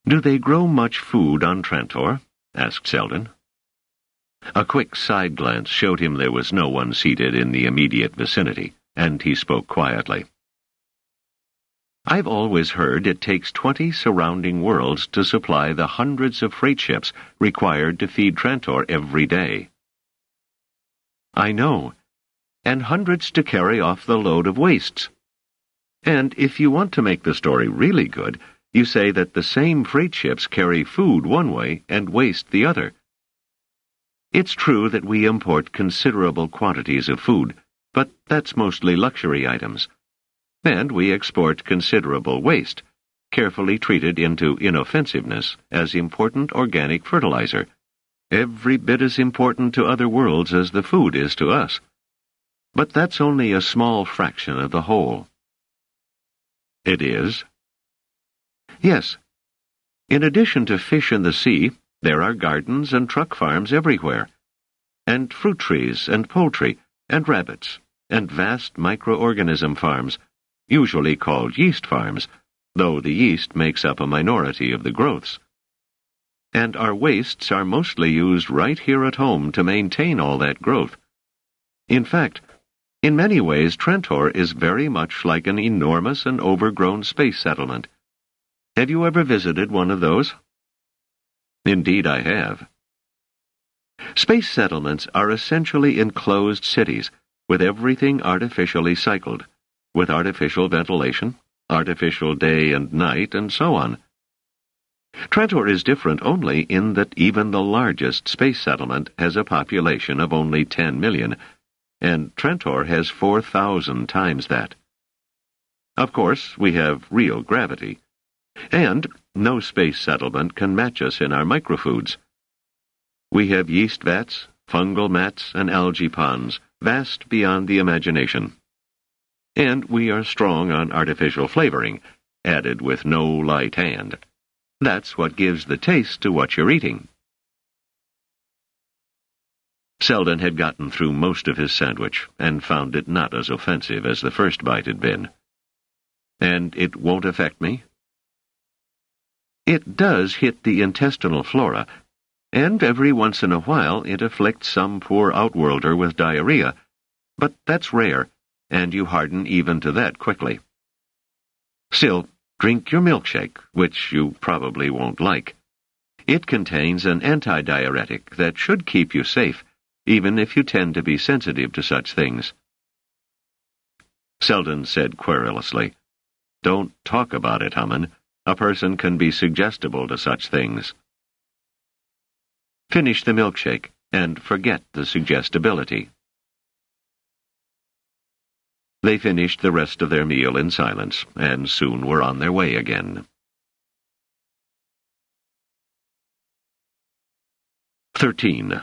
"Do they grow much food on Trantor?" asked Selden. A quick side glance showed him there was no one seated in the immediate vicinity, and he spoke quietly. "I've always heard it takes 20 surrounding worlds to supply the hundreds of freight ships required to feed Trantor every day." "I know, and hundreds to carry off the load of wastes. And if you want to make the story really good, you say that the same freight ships carry food one way and waste the other. It's true that we import considerable quantities of food, but that's mostly luxury items. And we export considerable waste, carefully treated into inoffensiveness as important organic fertilizer, every bit as important to other worlds as the food is to us. But that's only a small fraction of the whole." "It is?" "Yes. In addition to fish in the sea, there are gardens and truck farms everywhere, and fruit trees and poultry and rabbits, and vast microorganism farms, usually called yeast farms, though the yeast makes up a minority of the growths. And our wastes are mostly used right here at home to maintain all that growth. In fact, in many ways Trantor is very much like an enormous and overgrown space settlement. Have you ever visited one of those?" "Indeed I have." Space settlements are essentially enclosed cities, with everything artificially cycled, with artificial ventilation, artificial day and night, and so on. Trantor is different only in that even the largest space settlement has a population of only 10 million, and Trantor has 4,000 times that. Of course, we have real gravity, and no space settlement can match us in our microfoods. We have yeast vats, fungal mats, and algae ponds, vast beyond the imagination. And we are strong on artificial flavoring, added with no light hand. That's what gives the taste to what you're eating." Selden had gotten through most of his sandwich, and found it not as offensive as the first bite had been. "And it won't affect me?" "It does hit the intestinal flora, and every once in a while it afflicts some poor outworlder with diarrhea, but that's rare, and you harden even to that quickly. Still, drink your milkshake, which you probably won't like. It contains an antidiuretic that should keep you safe, even if you tend to be sensitive to such things." Selden said querulously, "Don't talk about it, Hammond. A person can be suggestible to such things." "Finish the milkshake, and forget the suggestibility." They finished the rest of their meal in silence, and soon were on their way again. 13.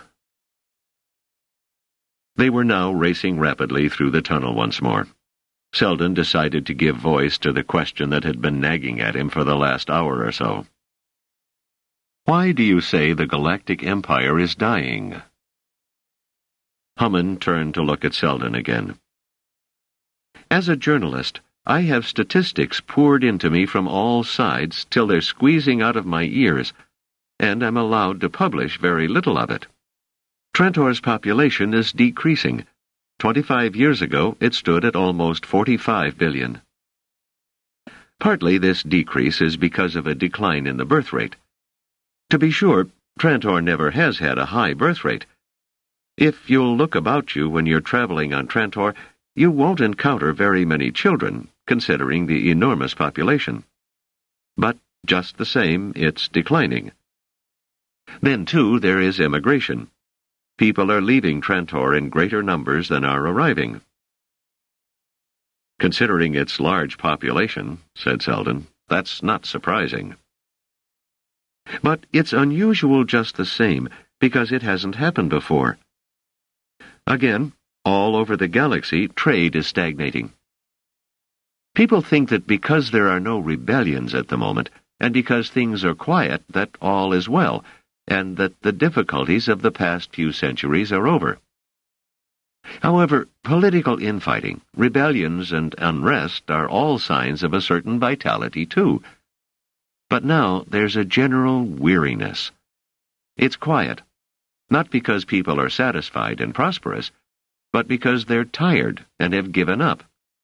They were now racing rapidly through the tunnel once more. Selden decided to give voice to the question that had been nagging at him for the last hour or so. "Why do you say the Galactic Empire is dying?" Hammond turned to look at Selden again. "As a journalist, I have statistics poured into me from all sides till they're squeezing out of my ears, and I'm allowed to publish very little of it. Trantor's population is decreasing. 25 years ago, it stood at almost 45 billion. Partly this decrease is because of a decline in the birth rate. To be sure, Trantor never has had a high birth rate. If you'll look about you when you're traveling on Trantor, you won't encounter very many children, considering the enormous population. But just the same, it's declining. Then, too, there is immigration. People are leaving Trantor in greater numbers than are arriving." "Considering its large population," said Selden, "that's not surprising." "But it's unusual just the same, because it hasn't happened before. Again, all over the galaxy, trade is stagnating. People think that because there are no rebellions at the moment, and because things are quiet, that all is well, and that the difficulties of the past few centuries are over. However, political infighting, rebellions, and unrest are all signs of a certain vitality, too. But now there's a general weariness. It's quiet, not because people are satisfied and prosperous, but because they're tired and have given up.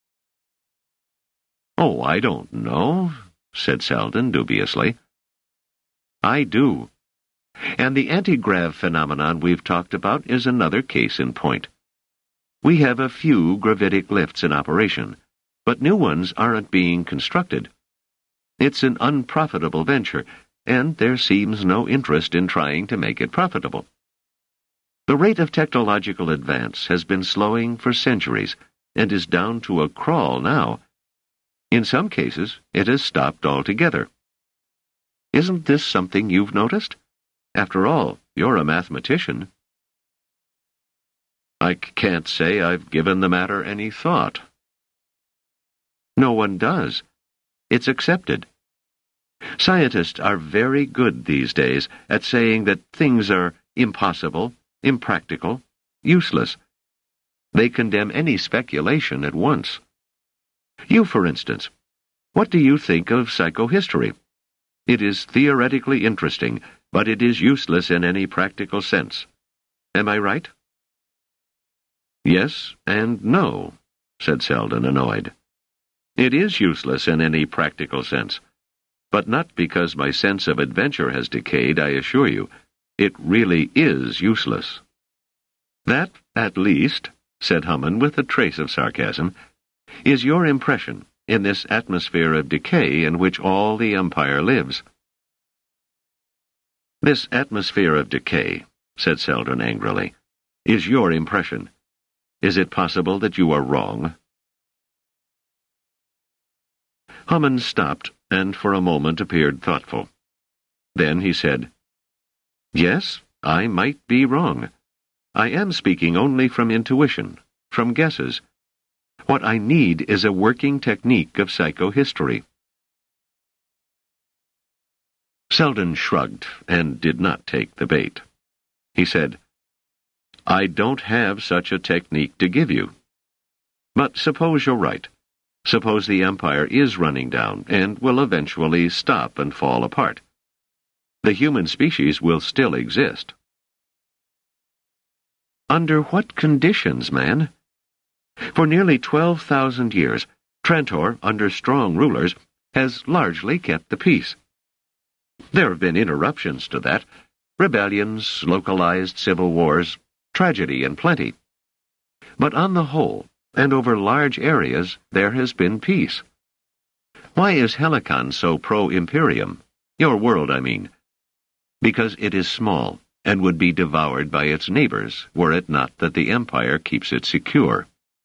"Oh, I don't know," said Selden dubiously. "I do. And the antigrav phenomenon we've talked about is another case in point. We have a few gravitic lifts in operation, but new ones aren't being constructed. It's an unprofitable venture, and there seems no interest in trying to make it profitable. The rate of technological advance has been slowing for centuries and is down to a crawl now. In some cases, it has stopped altogether. Isn't this something you've noticed? After all, you're a mathematician." "I can't say I've given the matter any thought." "No one does. It's accepted. Scientists are very good these days at saying that things are impossible, impractical, useless. They condemn any speculation at once. You, for instance, what do you think of psychohistory? It is theoretically interesting, but it is useless in any practical sense. Am I right?" "Yes and no," said Selden, annoyed. "It is useless in any practical sense, but not because my sense of adventure has decayed, I assure you. It really is useless." "That, at least," said Hamann with a trace of sarcasm, "is your impression in this atmosphere of decay in which all the Empire lives." "This atmosphere of decay," said Selden angrily, "is your impression. Is it possible that you are wrong?" Hamann stopped and for a moment appeared thoughtful. Then he said, "Yes, I might be wrong. I am speaking only from intuition, from guesses. What I need is a working technique of psychohistory." Selden shrugged and did not take the bait. He said, "I don't have such a technique to give you. But suppose you're right. Suppose the Empire is running down and will eventually stop and fall apart. The human species will still exist." "Under what conditions, man? For nearly 12,000 years, Trantor, under strong rulers, has largely kept the peace. There have been interruptions to that, rebellions, localized civil wars, tragedy and plenty. But on the whole, and over large areas, there has been peace. Why is Helicon so pro-imperium? Your world, I mean. Because it is small, and would be devoured by its neighbors, were it not that the Empire keeps it secure.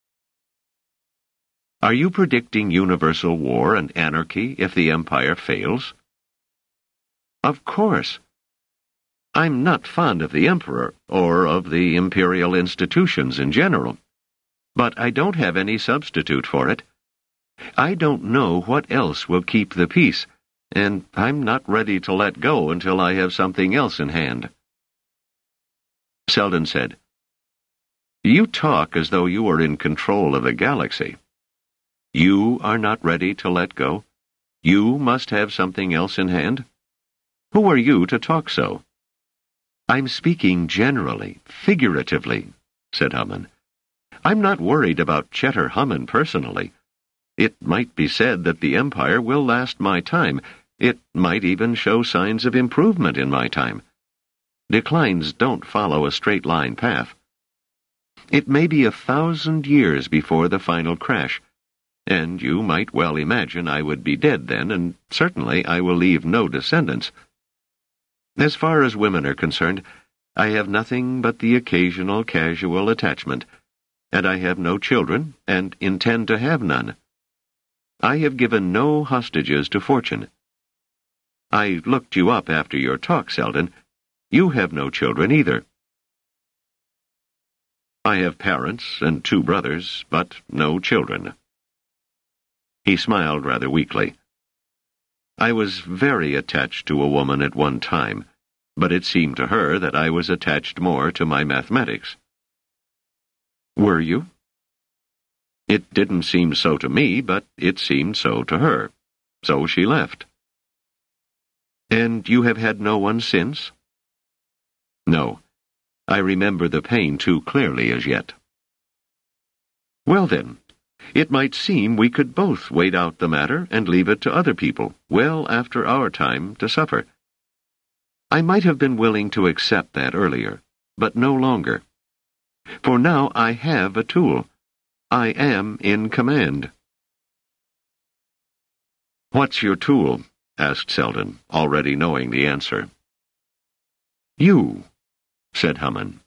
Are you predicting universal war and anarchy if the Empire fails?" "Of course. I'm not fond of the Emperor, or of the imperial institutions in general. But I don't have any substitute for it. I don't know what else will keep the peace, and I'm not ready to let go until I have something else in hand." Selden said, "You talk as though you were in control of the galaxy. You are not ready to let go? You must have something else in hand? Who are you to talk so?" "I'm speaking generally, figuratively," said Hamann. "I'm not worried about Cheddar Hamann personally. It might be said that the Empire will last my time. It might even show signs of improvement in my time. Declines don't follow a straight-line path. It may be 1,000 years before the final crash, and you might well imagine I would be dead then, and certainly I will leave no descendants. As far as women are concerned, I have nothing but the occasional casual attachment, and I have no children, and intend to have none. I have given no hostages to fortune. I looked you up after your talk, Selden. You have no children either." "I have parents and 2 brothers, but no children." He smiled rather weakly. "I was very attached to a woman at one time, but it seemed to her that I was attached more to my mathematics." "Were you?" "It didn't seem so to me, but it seemed so to her. So she left." And you have had no one since? No. I remember the pain too clearly as yet. Well then, it might seem we could both wait out the matter and leave it to other people, well after our time to suffer. I might have been willing to accept that earlier, but no longer. For now I have a tool. I am in command. What's your tool? Asked Selden, already knowing the answer. You, said Hammond.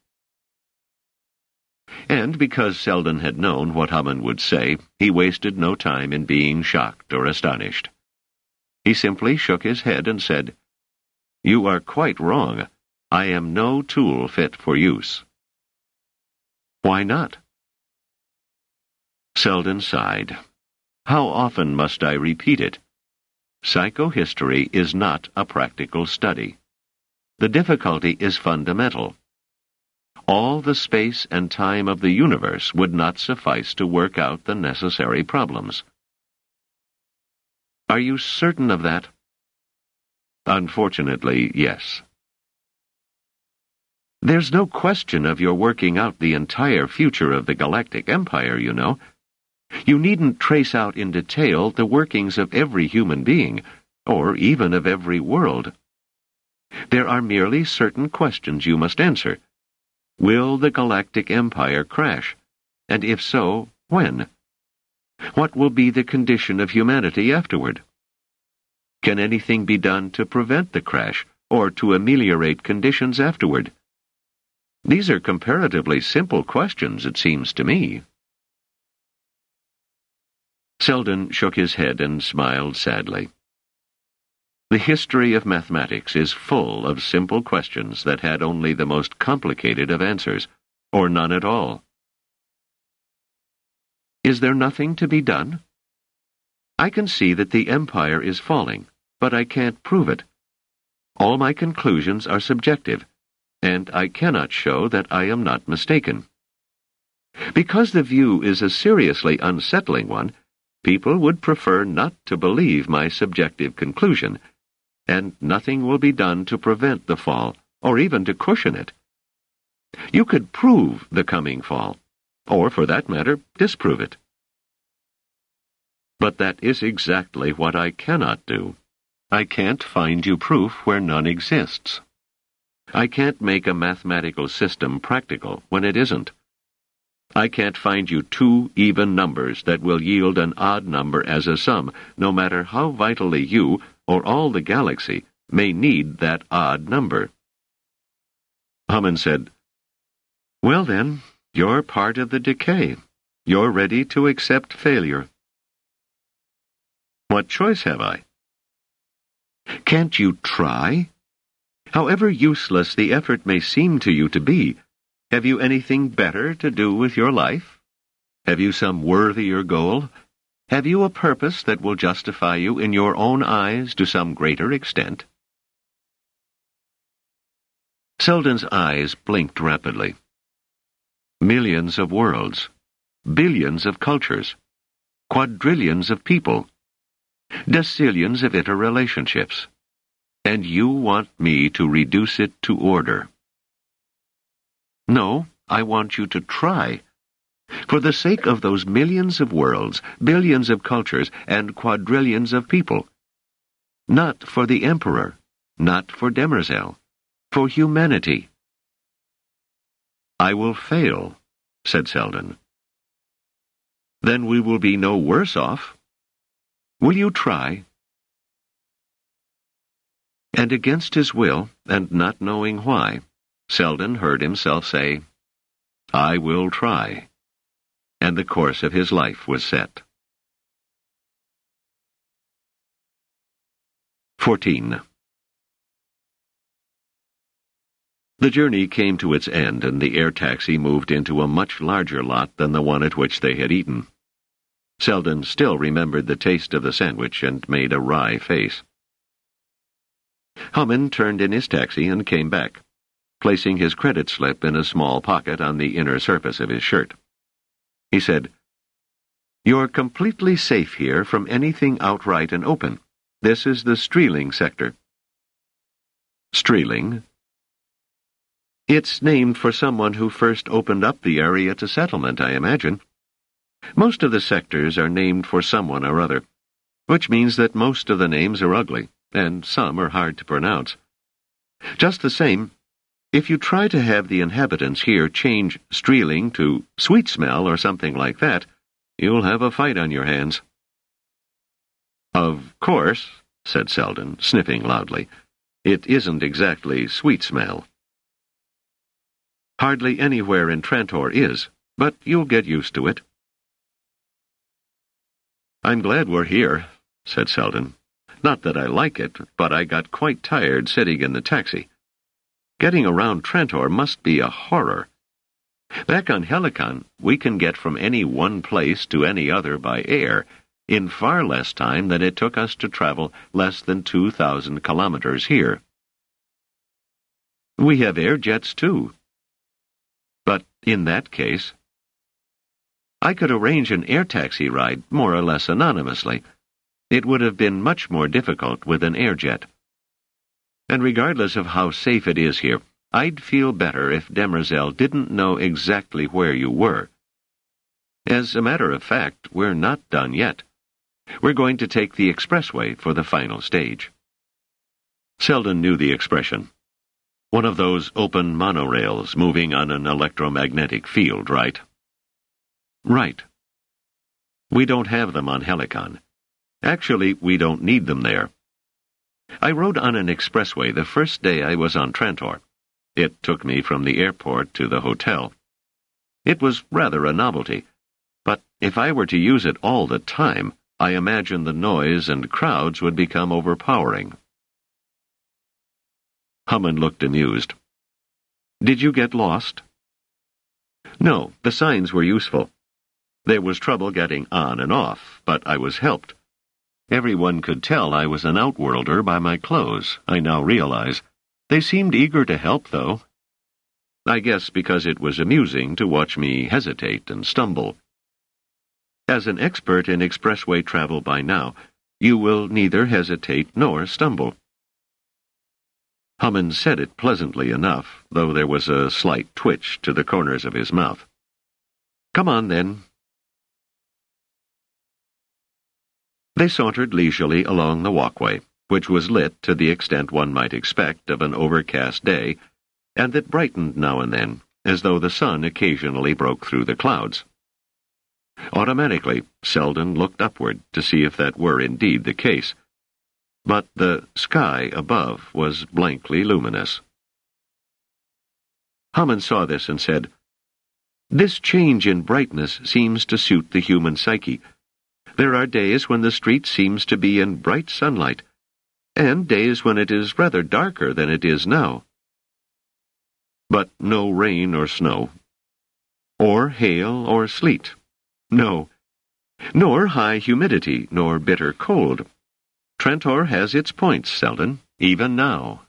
And because Selden had known what Hammond would say, he wasted no time in being shocked or astonished. He simply shook his head and said, You are quite wrong. I am no tool fit for use. Why not? Selden sighed. How often must I repeat it? Psychohistory is not a practical study. The difficulty is fundamental. All the space and time of the universe would not suffice to work out the necessary problems. Are you certain of that? Unfortunately, yes. There's no question of your working out the entire future of the Galactic Empire, you know. You needn't trace out in detail the workings of every human being, or even of every world. There are merely certain questions you must answer. Will the Galactic Empire crash? And if so, when? What will be the condition of humanity afterward? Can anything be done to prevent the crash, or to ameliorate conditions afterward? These are comparatively simple questions, it seems to me. Selden shook his head and smiled sadly. The history of mathematics is full of simple questions that had only the most complicated of answers, or none at all. Is there nothing to be done? I can see that the empire is falling, but I can't prove it. All my conclusions are subjective, and I cannot show that I am not mistaken. Because the view is a seriously unsettling one, people would prefer not to believe my subjective conclusion, and nothing will be done to prevent the fall, or even to cushion it. You could prove the coming fall, or, for that matter, disprove it. But that is exactly what I cannot do. I can't find you proof where none exists. I can't make a mathematical system practical when it isn't. I can't find you two even numbers that will yield an odd number as a sum, no matter how vitally you, or all the galaxy, may need that odd number. Hammond said, Well then, you're part of the decay. You're ready to accept failure. What choice have I? Can't you try? However useless the effort may seem to you to be, have you anything better to do with your life? Have you some worthier goal? Have you a purpose that will justify you in your own eyes to some greater extent? Selden's eyes blinked rapidly. Millions of worlds, billions of cultures, quadrillions of people, decillions of interrelationships, and you want me to reduce it to order. No, I want you to try. For the sake of those millions of worlds, billions of cultures, and quadrillions of people. Not for the Emperor, not for Demerzel, for humanity. I will fail, said Selden. Then we will be no worse off. Will you try? And against his will, and not knowing why, Selden heard himself say, I will try. And the course of his life was set. 14. The journey came to its end, and the air taxi moved into a much larger lot than the one at which they had eaten. Selden still remembered the taste of the sandwich and made a wry face. Hammond turned in his taxi and came back, placing his credit slip in a small pocket on the inner surface of his shirt. He said, You're completely safe here from anything outright and open. This is the Streeling sector. Streeling. It's named for someone who first opened up the area to settlement, I imagine. Most of the sectors are named for someone or other, which means that most of the names are ugly, and some are hard to pronounce. Just the same, if you try to have the inhabitants here change Streeling to Sweet Smell or something like that, you'll have a fight on your hands. Of course, said Selden, sniffing loudly, it isn't exactly Sweet Smell. Hardly anywhere in Trantor is, but you'll get used to it. I'm glad we're here, said Selden. Not that I like it, but I got quite tired sitting in the taxi. Getting around Trantor must be a horror. Back on Helicon, we can get from any one place to any other by air in far less time than it took us to travel less than 2,000 kilometers here. We have air jets, too. But in that case, I could arrange an air taxi ride more or less anonymously. It would have been much more difficult with an air jet. And regardless of how safe it is here, I'd feel better if Demerzel didn't know exactly where you were. As a matter of fact, we're not done yet. We're going to take the expressway for the final stage. Selden knew the expression. One of those open monorails moving on an electromagnetic field, right? Right. We don't have them on Helicon. Actually, we don't need them there. I rode on an expressway the first day I was on Trantor. It took me from the airport to the hotel. It was rather a novelty, but if I were to use it all the time, I imagine the noise and crowds would become overpowering. Hammond looked amused. Did you get lost? No, the signs were useful. There was trouble getting on and off, but I was helped. Everyone could tell I was an outworlder by my clothes, I now realize. They seemed eager to help, though. I guess because it was amusing to watch me hesitate and stumble. As an expert in expressway travel by now, you will neither hesitate nor stumble. Hammond said it pleasantly enough, though there was a slight twitch to the corners of his mouth. Come on, then. They sauntered leisurely along the walkway, which was lit to the extent one might expect of an overcast day, and that brightened now and then, as though the sun occasionally broke through the clouds. Automatically, Selden looked upward to see if that were indeed the case, but the sky above was blankly luminous. Hammond saw this and said, This change in brightness seems to suit the human psyche. There are days when the street seems to be in bright sunlight, and days when it is rather darker than it is now. But no rain or snow, or hail or sleet. No, nor high humidity, nor bitter cold. Trantor has its points, Selden, even now.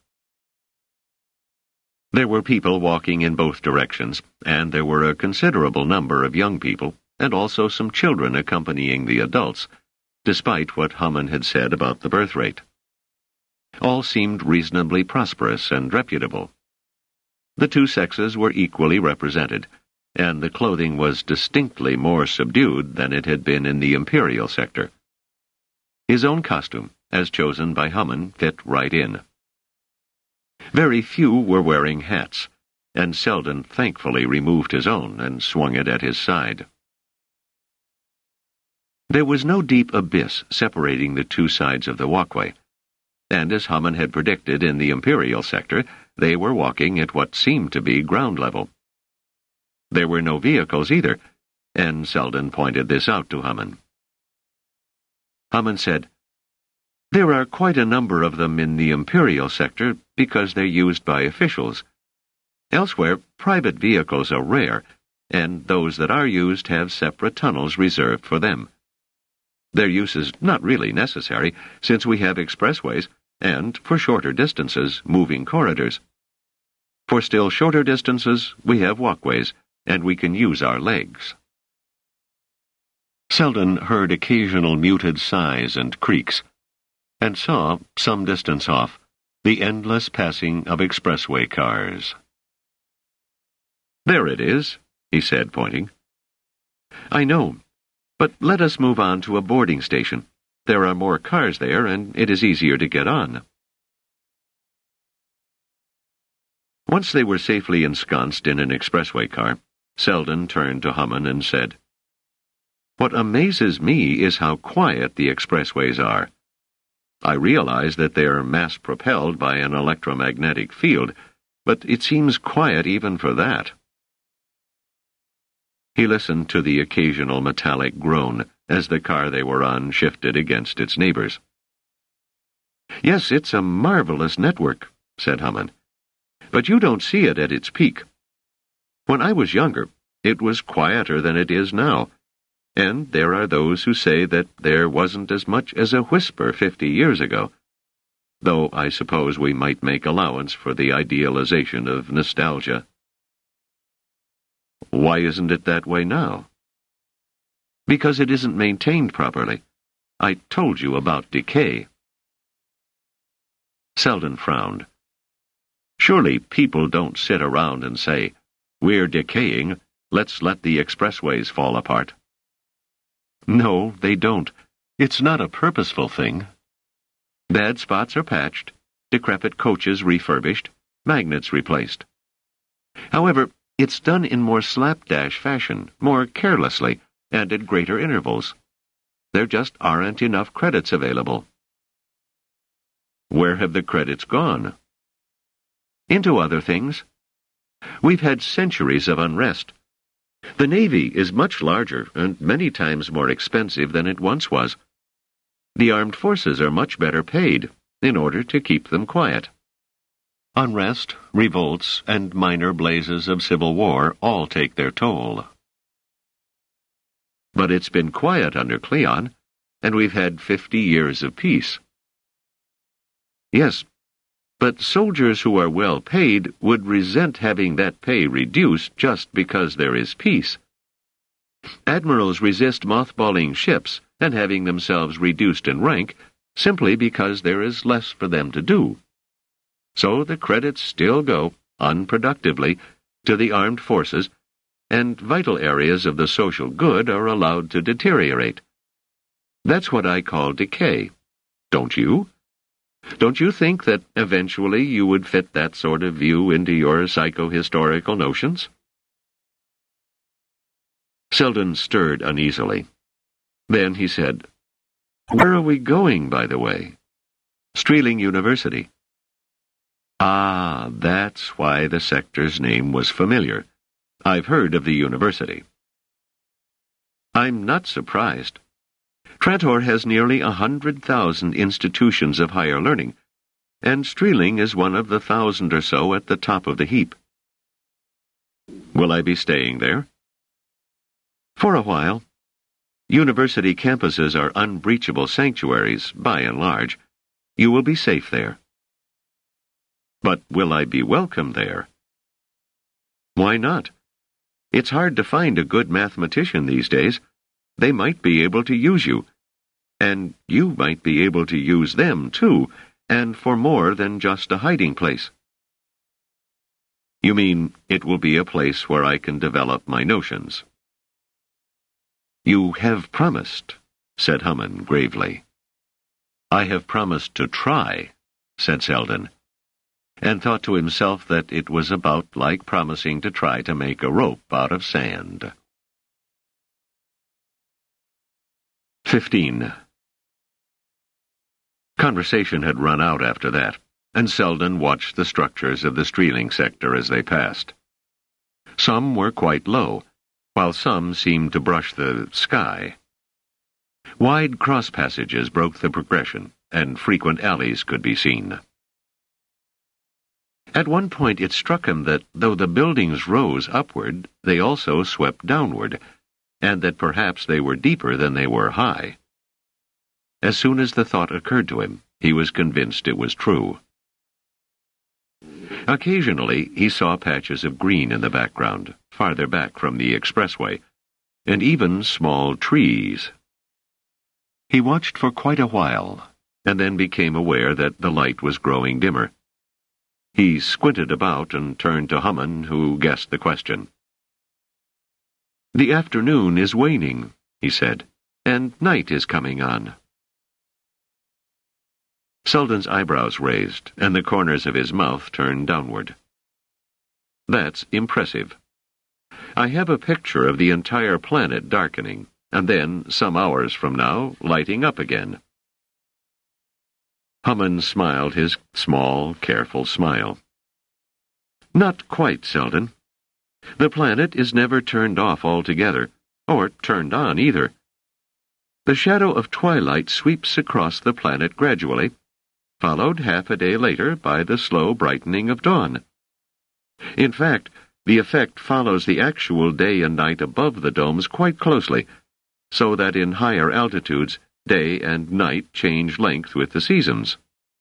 There were people walking in both directions, and there were a considerable number of young people, and also some children accompanying the adults, despite what Hammond had said about the birth rate. All seemed reasonably prosperous and reputable. The two sexes were equally represented, and the clothing was distinctly more subdued than it had been in the Imperial sector. His own costume, as chosen by Hammond, fit right in. Very few were wearing hats, and Selden thankfully removed his own and swung it at his side. There was no deep abyss separating the two sides of the walkway, and as Hammond had predicted in the Imperial sector, they were walking at what seemed to be ground level. There were no vehicles either, and Selden pointed this out to Hammond. Hammond said, There are quite a number of them in the Imperial sector because they're used by officials. Elsewhere, private vehicles are rare, and those that are used have separate tunnels reserved for them. Their use is not really necessary, since we have expressways, and, for shorter distances, moving corridors. For still shorter distances, we have walkways, and we can use our legs. Selden heard occasional muted sighs and creaks, and saw, some distance off, The endless passing of expressway cars. "There it is," he said, pointing. "I know, but let us move on to a boarding station. There are more cars there, and it is easier to get on." Once they were safely ensconced in an expressway car, Selden turned to Hamann and said, "What amazes me is how quiet the expressways are. I realize that they're mass-propelled by an electromagnetic field, but it seems quiet even for that." He listened to the occasional metallic groan as the car they were on shifted against its neighbors. "Yes, it's a marvelous network," said Hamann. "But you don't see it at its peak. When I was younger, it was quieter than it is now, and there are those who say that there wasn't as much as a whisper 50 years ago, though I suppose we might make allowance for the idealization of nostalgia." "Why isn't it that way now?" "Because it isn't maintained properly. I told you about decay." Selden frowned. Surely people don't sit around and say, "We're decaying, let's let the expressways fall apart." No, they don't. It's not a purposeful thing. Bad spots are patched, decrepit coaches refurbished, magnets replaced. However, it's done in more slapdash fashion, more carelessly, and at greater intervals. There just aren't enough credits available. Where have the credits gone? Into other things. We've had centuries of unrest. The Navy is much larger and many times more expensive than it once was. The armed forces are much better paid in order to keep them quiet. Unrest, revolts, and minor blazes of civil war all take their toll. But it's been quiet under Cleon, and we've had 50 years of peace. Yes, but soldiers who are well paid would resent having that pay reduced just because there is peace. Admirals resist mothballing ships and having themselves reduced in rank simply because there is less for them to do. So the credits still go, unproductively, to the armed forces, and vital areas of the social good are allowed to deteriorate. That's what I call decay. Don't you? Don't you think that eventually you would fit that sort of view into your psychohistorical notions? Selden stirred uneasily. Then he said, "Where are we going, by the way?" "Streeling University." Ah, that's why the sector's name was familiar. I've heard of the university. I'm not surprised. Trantor has nearly 100,000 institutions of higher learning, and Streeling is one of the 1,000 or so at the top of the heap. Will I be staying there? For a while. University campuses are unbreachable sanctuaries, by and large. You will be safe there. But will I be welcome there? Why not? It's hard to find a good mathematician these days. They might be able to use you. And you might be able to use them, too, and for more than just a hiding place. You mean it will be a place where I can develop my notions? You have promised, said Hamann gravely. I have promised to try, said Selden, and thought to himself that it was about like promising to try to make a rope out of sand. 15. Conversation had run out after that, and Selden watched the structures of the Streeling sector as they passed. Some were quite low, while some seemed to brush the sky. Wide cross passages broke the progression, and frequent alleys could be seen. At one point it struck him that though the buildings rose upward, they also swept downward, and that perhaps they were deeper than they were high. As soon as the thought occurred to him, he was convinced it was true. Occasionally he saw patches of green in the background, farther back from the expressway, and even small trees. He watched for quite a while, and then became aware that the light was growing dimmer. He squinted about and turned to Hamann, who guessed the question. "The afternoon is waning," he said, "and night is coming on." Selden's eyebrows raised, and the corners of his mouth turned downward. "That's impressive. I have a picture of the entire planet darkening, and then, some hours from now, lighting up again." Hamann smiled his small, careful smile. "Not quite, Selden. The planet is never turned off altogether, or turned on either. The shadow of twilight sweeps across the planet gradually, followed half a day later by the slow brightening of dawn. In fact, the effect follows the actual day and night above the domes quite closely, so that in higher altitudes, day and night change length with the seasons."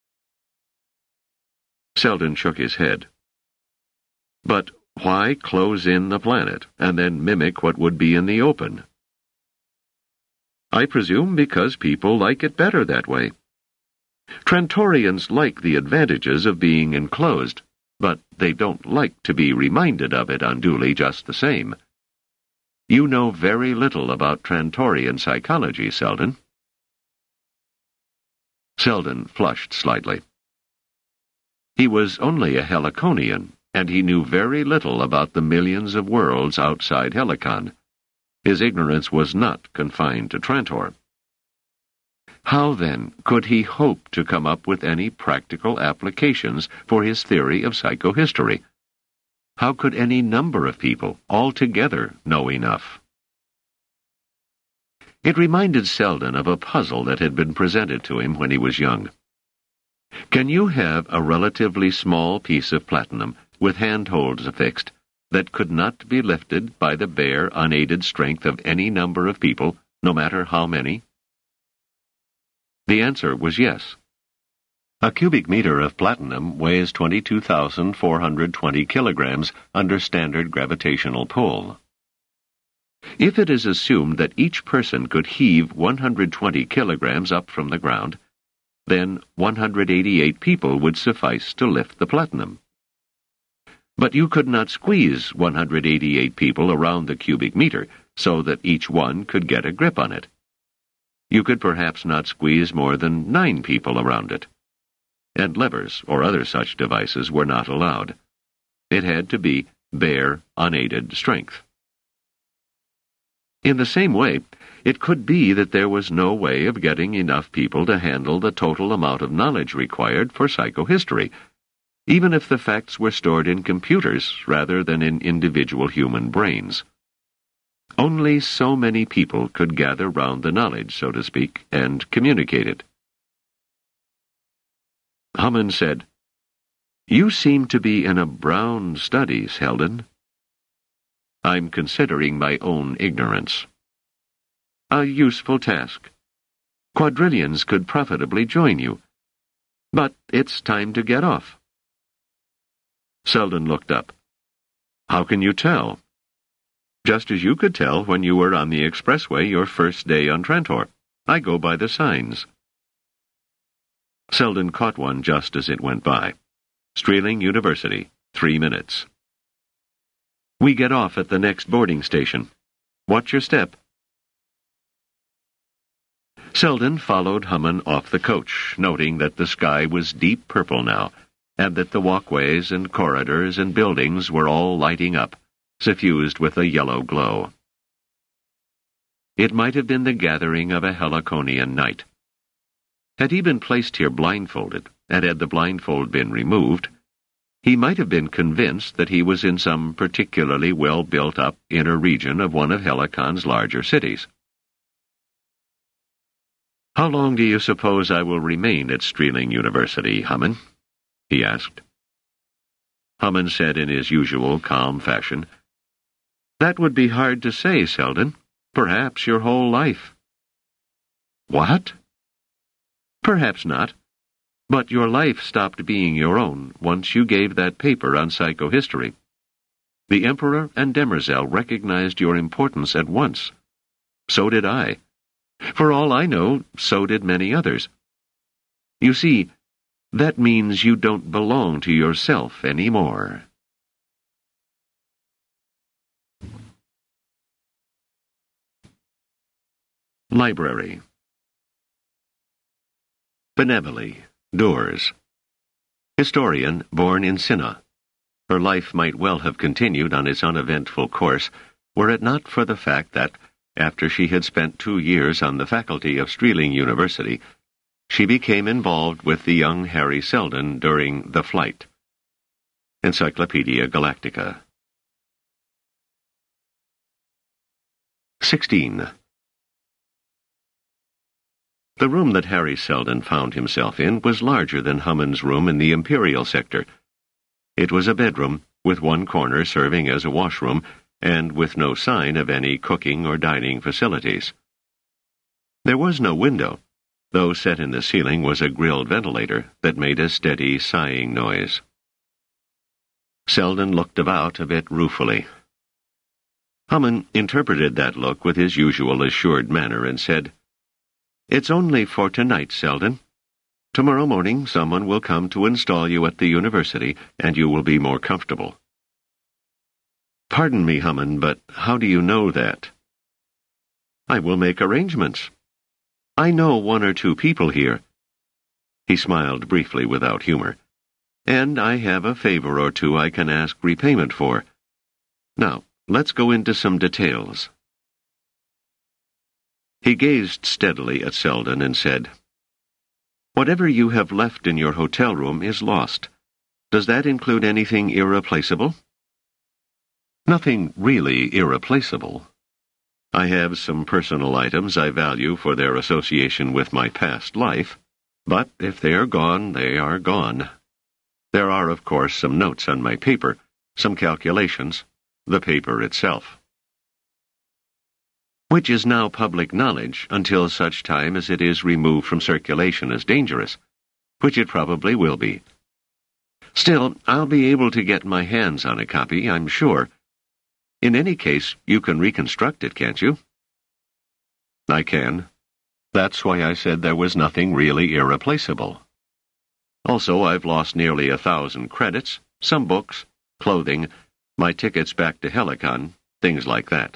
Selden shook his head. "But why close in the planet, and then mimic what would be in the open?" "I presume because people like it better that way. Trantorians like the advantages of being enclosed, but they don't like to be reminded of it unduly just the same. You know very little about Trantorian psychology, Selden." Selden flushed slightly. He was only a Heliconian, and he knew very little about the millions of worlds outside Helicon. His ignorance was not confined to Trantor. How, then, could he hope to come up with any practical applications for his theory of psychohistory? How could any number of people altogether know enough? It reminded Selden of a puzzle that had been presented to him when he was young. Can you have a relatively small piece of platinum with handholds affixed that could not be lifted by the bare, unaided strength of any number of people, no matter how many? The answer was yes. A cubic meter of platinum weighs 22,420 kilograms under standard gravitational pull. If it is assumed that each person could heave 120 kilograms up from the ground, then 188 people would suffice to lift the platinum. But you could not squeeze 188 people around the cubic meter so that each one could get a grip on it. You could perhaps not squeeze more than 9 people around it. And levers or other such devices were not allowed. It had to be bare, unaided strength. In the same way, it could be that there was no way of getting enough people to handle the total amount of knowledge required for psychohistory, even if the facts were stored in computers rather than in individual human brains. Only so many people could gather round the knowledge, so to speak, and communicate it. Hamann said, "You seem to be in a brown study, Selden." "I'm considering my own ignorance." "A useful task. Quadrillions could profitably join you. But it's time to get off." Selden looked up. "How can you tell?" "Just as you could tell when you were on the expressway your first day on Trantor. I go by the signs." Selden caught one just as it went by. Streeling University, 3 minutes. "We get off at the next boarding station. Watch your step." Selden followed Hamann off the coach, noting that the sky was deep purple now, and that the walkways and corridors and buildings were all lighting up, suffused with a yellow glow. It might have been the gathering of a Heliconian night. Had he been placed here blindfolded, and had the blindfold been removed, he might have been convinced that he was in some particularly well-built-up inner region of one of Helicon's larger cities. "How long do you suppose I will remain at Streeling University, Hamann?" he asked. Hamann said in his usual calm fashion, "That would be hard to say, Selden. Perhaps your whole life." "What?" "Perhaps not. But your life stopped being your own once you gave that paper on psychohistory. The Emperor and Demerzel recognized your importance at once. So did I. For all I know, so did many others. You see, that means you don't belong to yourself anymore. Library. Benevoli, Doors. Historian, born in Cinna. Her life might well have continued on its uneventful course were it not for the fact that, after she had spent 2 years on the faculty of Strealing University, she became involved with the young Harry Seldon during The Flight. Encyclopedia Galactica. 16. The room that Harry Seldon found himself in was larger than Hammond's room in the Imperial sector. It was a bedroom, with one corner serving as a washroom, and with no sign of any cooking or dining facilities. There was no window, though set in the ceiling was a grilled ventilator that made a steady sighing noise. Seldon looked about a bit ruefully. Hammond interpreted that look with his usual assured manner and said, "It's only for tonight, Seldon. Tomorrow morning someone will come to install you at the university, and you will be more comfortable." "Pardon me, Hammond, but how do you know that?" "I will make arrangements. I know 1 or 2 people here." He smiled briefly without humor. "And I have a favor or 2 I can ask repayment for. Now, let's go into some details." He gazed steadily at Seldon and said, "Whatever you have left in your hotel room is lost. Does that include anything irreplaceable?" "Nothing really irreplaceable. I have some personal items I value for their association with my past life, but if they are gone, they are gone. There are, of course, some notes on my paper, some calculations, the paper itself." "Which is now public knowledge until such time as it is removed from circulation as dangerous, which it probably will be. Still, I'll be able to get my hands on a copy, I'm sure. In any case, you can reconstruct it, can't you?" "I can. That's why I said there was nothing really irreplaceable. Also, I've lost nearly 1,000 credits, some books, clothing, my tickets back to Helicon, things like that."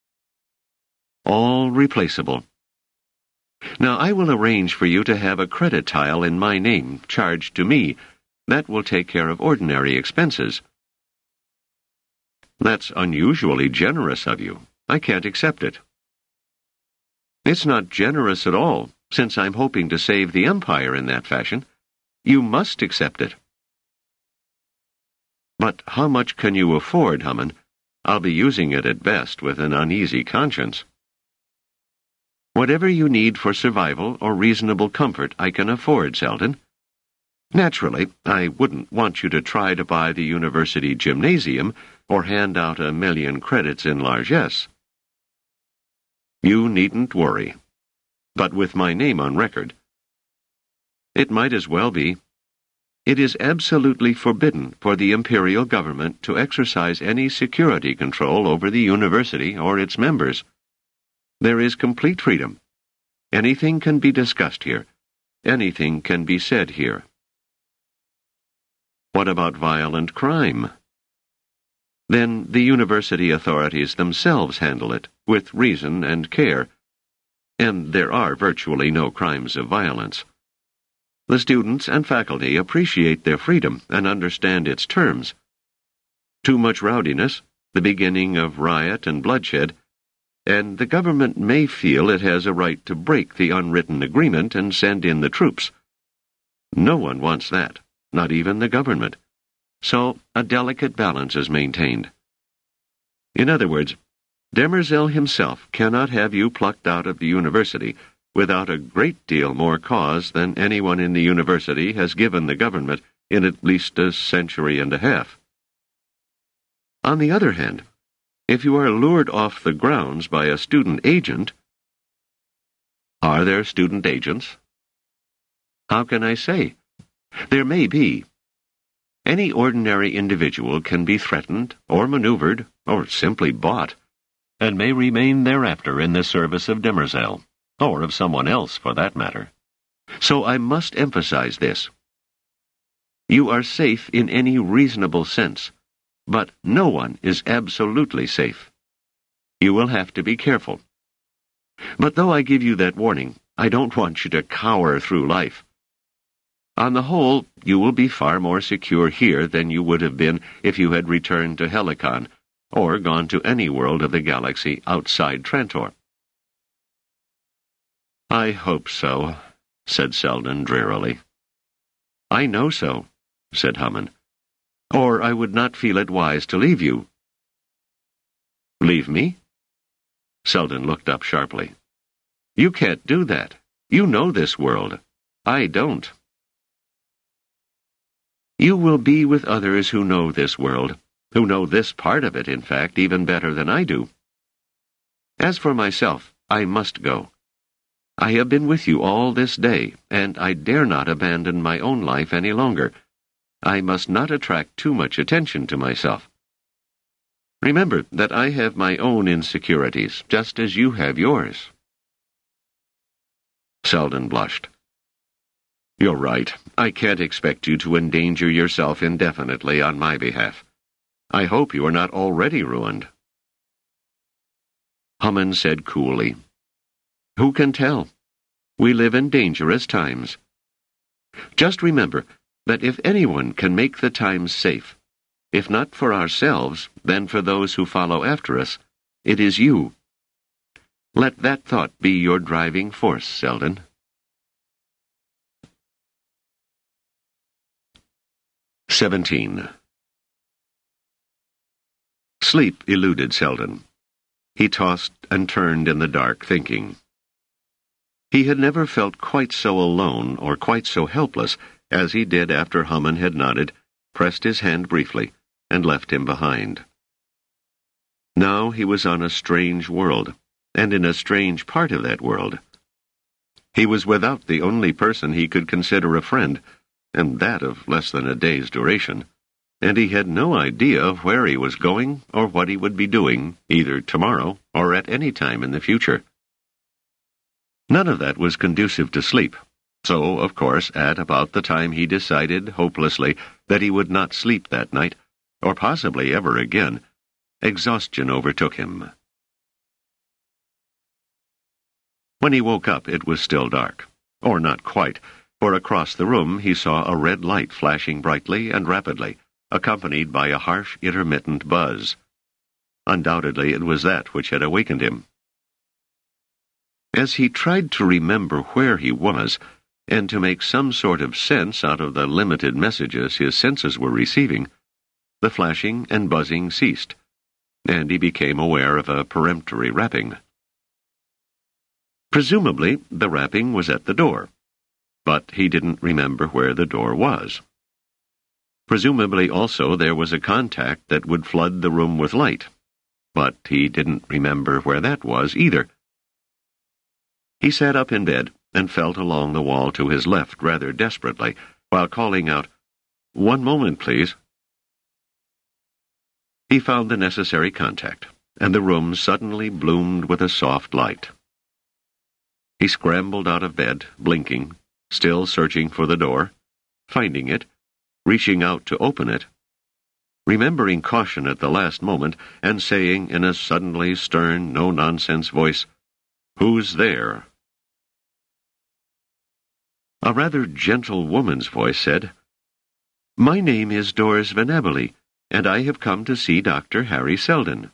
"All replaceable. Now I will arrange for you to have a credit tile in my name, charged to me. That will take care of ordinary expenses." "That's unusually generous of you. I can't accept it." "It's not generous at all, since I'm hoping to save the Empire in that fashion. You must accept it." "But how much can you afford, Hammond? I'll be using it at best with an uneasy conscience." "Whatever you need for survival or reasonable comfort I can afford, Seldon. Naturally, I wouldn't want you to try to buy the university gymnasium or hand out 1,000,000 credits in largesse." "You needn't worry. But with my name on record." "It might as well be. It is absolutely forbidden for the Imperial government to exercise any security control over the university or its members. There is complete freedom. Anything can be discussed here. Anything can be said here." "What about violent crime?" "Then the university authorities themselves handle it, with reason and care. And there are virtually no crimes of violence. The students and faculty appreciate their freedom and understand its terms. Too much rowdiness, the beginning of riot and bloodshed, and the government may feel it has a right to break the unwritten agreement and send in the troops. No one wants that, not even the government. So a delicate balance is maintained. In other words, Demerzel himself cannot have you plucked out of the university without a great deal more cause than anyone in the university has given the government in at least a century and a half. On the other hand, if you are lured off the grounds by a student agent— Are there student agents? How can I say? There may be. Any ordinary individual can be threatened, or maneuvered, or simply bought, and may remain thereafter in the service of Demerzel, or of someone else for that matter. So I must emphasize this. You are safe in any reasonable sense, but no one is absolutely safe. You will have to be careful. But though I give you that warning, I don't want you to cower through life. On the whole, you will be far more secure here than you would have been if you had returned to Helicon, or gone to any world of the galaxy outside Trantor. I hope so, said Selden drearily. I know so, said Hammond, or I would not feel it wise to leave you. Leave me? Selden looked up sharply. You can't do that. You know this world. I don't. You will be with others who know this world, who know this part of it, in fact, even better than I do. As for myself, I must go. I have been with you all this day, and I dare not abandon my own life any longer. I must not attract too much attention to myself. Remember that I have my own insecurities, just as you have yours. Selden blushed. You're right. I can't expect you to endanger yourself indefinitely on my behalf. I hope you are not already ruined. Hammond said coolly, Who can tell? We live in dangerous times. Just remember that if anyone can make the times safe, if not for ourselves, then for those who follow after us, it is you. Let that thought be your driving force, Selden. "17. Sleep eluded Selden. He tossed and turned in the dark, thinking. He had never felt quite so alone or quite so helpless as he did after Hammond had nodded, pressed his hand briefly, and left him behind. Now he was on a strange world, and in a strange part of that world. He was without the only person he could consider a friend, and that of less than a day's duration, and he had no idea of where he was going or what he would be doing, either tomorrow or at any time in the future. None of that was conducive to sleep, so, of course, at about the time he decided, hopelessly, that he would not sleep that night, or possibly ever again, exhaustion overtook him. When he woke up, it was still dark, or not quite, for across the room he saw a red light flashing brightly and rapidly, accompanied by a harsh, intermittent buzz. Undoubtedly it was that which had awakened him. As he tried to remember where he was, and to make some sort of sense out of the limited messages his senses were receiving, the flashing and buzzing ceased, and he became aware of a peremptory rapping. Presumably, the rapping was at the door, but he didn't remember where the door was. Presumably also there was a contact that would flood the room with light, but he didn't remember where that was either. He sat up in bed and felt along the wall to his left rather desperately, while calling out, "One moment, please." He found the necessary contact, and the room suddenly bloomed with a soft light. He scrambled out of bed, blinking, still searching for the door, finding it, reaching out to open it, remembering caution at the last moment, and saying in a suddenly stern, no-nonsense voice, "Who's there?" A rather gentle woman's voice said, "My name is Doris Venabile, and I have come to see Dr. Harry Selden."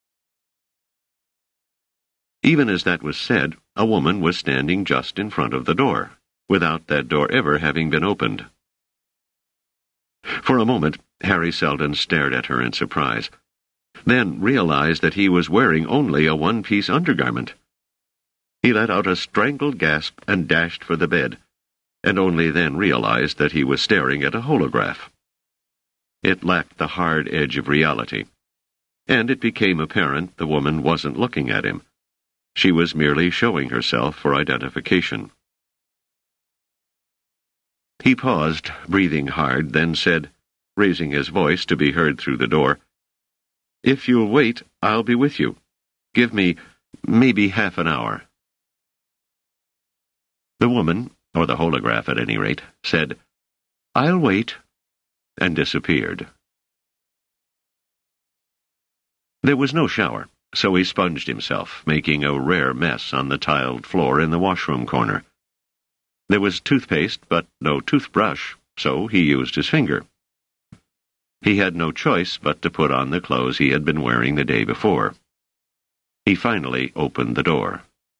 Even as that was said, a woman was standing just in front of the door, without that door ever having been opened. For a moment, Harry Selden stared at her in surprise, then realized that he was wearing only a one-piece undergarment. He let out a strangled gasp and dashed for the bed, and only then realized that he was staring at a holograph. It lacked the hard edge of reality, and it became apparent the woman wasn't looking at him. She was merely showing herself for identification. He paused, breathing hard, then said, raising his voice to be heard through the door, "If you'll wait, I'll be with you. Give me maybe half an hour." The woman, or the holograph at any rate, said, "I'll wait," and disappeared. There was no shower, so he sponged himself, making a rare mess on the tiled floor in the washroom corner. There was toothpaste, but no toothbrush, so he used his finger. He had no choice but to put on the clothes he had been wearing the day before. He finally opened the door.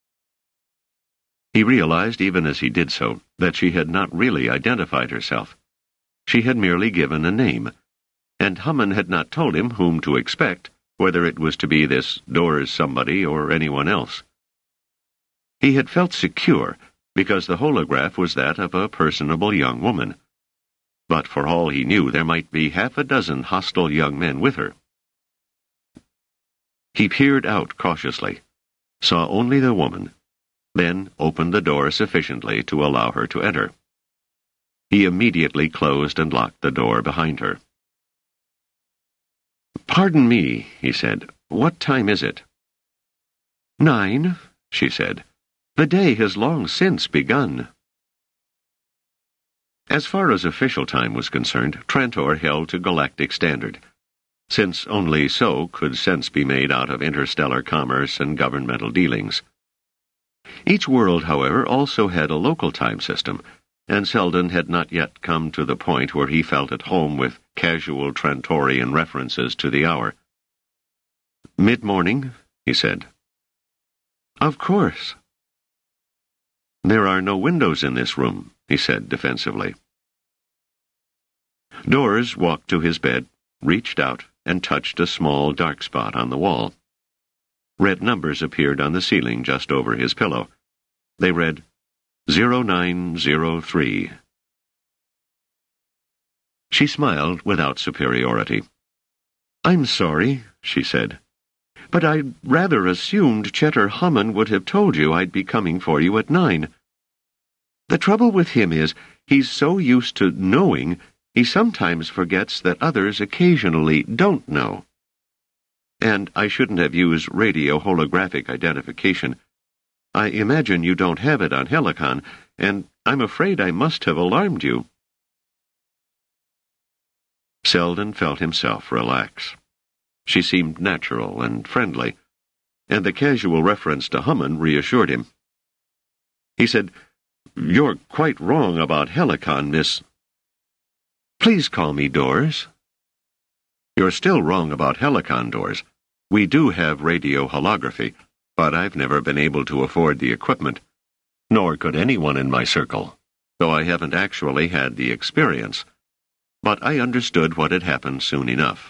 He realized, even as he did so, that she had not really identified herself. She had merely given a name, and Hammond had not told him whom to expect, whether it was to be this Doors somebody or anyone else. He had felt secure, because the holograph was that of a personable young woman. But for all he knew, there might be half a dozen hostile young men with her. He peered out cautiously, saw only the woman, then opened the door sufficiently to allow her to enter. He immediately closed and locked the door behind her. "Pardon me," he said. "What time is it?" "9," she said. "The day has long since begun." As far as official time was concerned, Trantor held to Galactic Standard, since only so could sense be made out of interstellar commerce and governmental dealings. Each world, however, also had a local time system, and Selden had not yet come to the point where he felt at home with casual Trantorian references to the hour. "Mid-morning," he said. "Of course." "There are no windows in this room," he said defensively. Doors walked to his bed, reached out, and touched a small dark spot on the wall. Red numbers appeared on the ceiling just over his pillow. They read 0903. She smiled without superiority. "I'm sorry," she said, "but I'd rather assumed Cheddar Hammond would have told you I'd be coming for you at 9. The trouble with him is, he's so used to knowing, he sometimes forgets that others occasionally don't know. And I shouldn't have used radio holographic identification. I imagine you don't have it on Helicon, and I'm afraid I must have alarmed you." Selden felt himself relax. She seemed natural and friendly, and the casual reference to Hammond reassured him. He said, "You're quite wrong about Helicon, Miss—" "Please call me Doors." "You're still wrong about Helicon, Doors. We do have radio holography, but I've never been able to afford the equipment, nor could anyone in my circle, though I haven't actually had the experience. But I understood what had happened soon enough."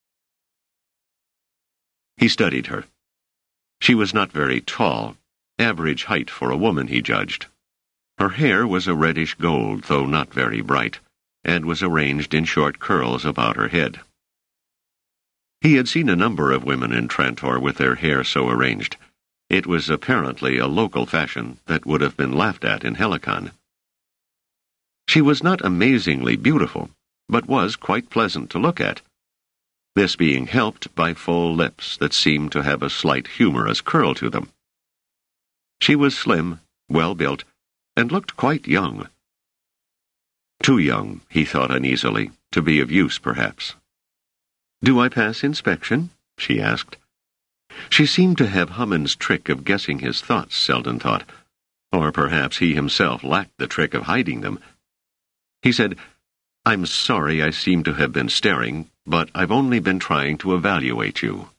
He studied her. She was not very tall, average height for a woman, he judged. Her hair was a reddish gold, though not very bright, and was arranged in short curls about her head. He had seen a number of women in Trantor with their hair so arranged. It was apparently a local fashion that would have been laughed at in Helicon. She was not amazingly beautiful, but was quite pleasant to look at, this being helped by full lips that seemed to have a slight humorous curl to them. She was slim, well-built, and looked quite young. Too young, he thought uneasily, to be of use, perhaps. "Do I pass inspection?" she asked. She seemed to have Hammond's trick of guessing his thoughts, Selden thought, or perhaps he himself lacked the trick of hiding them. He said, "I'm sorry I seem to have been staring, but I've only been trying to evaluate you."